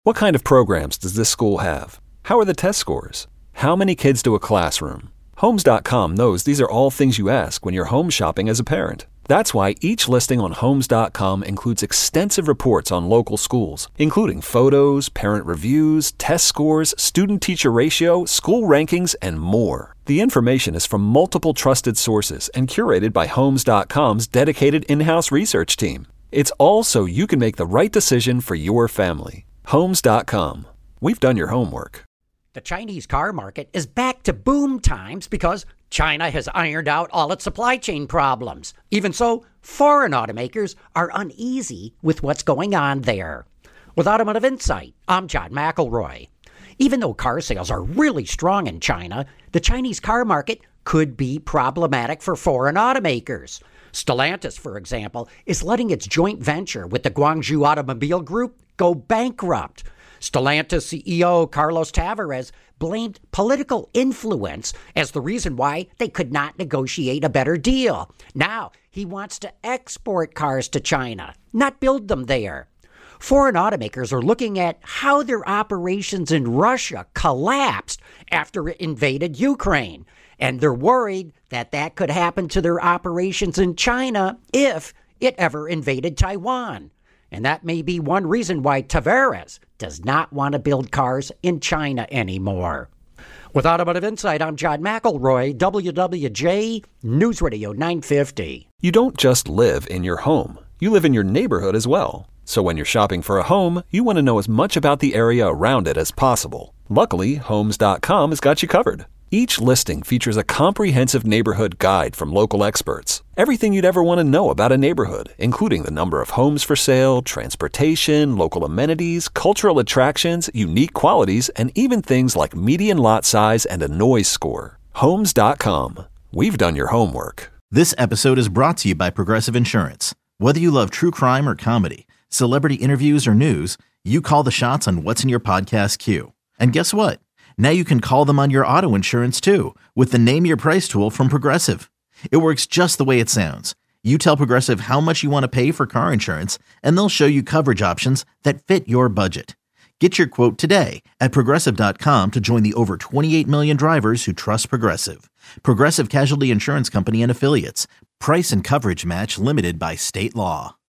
What kind of programs does this school have? How are the test scores? How many kids do a classroom? Homes.com knows these are all things you ask when you're home shopping as a parent. That's why each listing on Homes.com includes extensive reports on local schools, including photos, parent reviews, test scores, student-teacher ratio, school rankings, and more. The information is from multiple trusted sources and curated by Homes.com's dedicated in-house research team. It's all so you can make the right decision for your family. Homes.com. We've done your homework. The Chinese car market is back to boom times because China has ironed out all its supply chain problems. Even so, foreign automakers are uneasy with what's going on there. With Automotive Insight, I'm John McElroy. Even though car sales are really strong in China, the Chinese car market could be problematic for foreign automakers. Stellantis, for example, is letting its joint venture with the Guangzhou Automobile Group go bankrupt. Stellantis CEO Carlos Tavares blamed political influence as the reason why they could not negotiate a better deal. Now he wants to export cars to China, not build them there. Foreign automakers are looking at how their operations in Russia collapsed after it invaded Ukraine, and they're worried that that could happen to their operations in China if it ever invaded Taiwan. And that may be one reason why Tavares does not want to build cars in China anymore. With Automotive Insight, I'm John McElroy, WWJ News Radio 950. You don't just live in your home. You live in your neighborhood as well. So when you're shopping for a home, you want to know as much about the area around it as possible. Luckily, Homes.com has got you covered. Each listing features a comprehensive neighborhood guide from local experts. Everything you'd ever want to know about a neighborhood, including the number of homes for sale, transportation, local amenities, cultural attractions, unique qualities, and even things like median lot size and a noise score. Homes.com. We've done your homework. This episode is brought to you by Progressive Insurance. Whether you love true crime or comedy, celebrity interviews or news, you call the shots on what's in your podcast queue. And guess what? Now you can call them on your auto insurance too with the Name Your Price tool from Progressive. It works just the way it sounds. You tell Progressive how much you want to pay for car insurance, and they'll show you coverage options that fit your budget. Get your quote today at Progressive.com to join the over 28 million drivers who trust Progressive. Progressive Casualty Insurance Company and Affiliates. Price and coverage match limited by state law.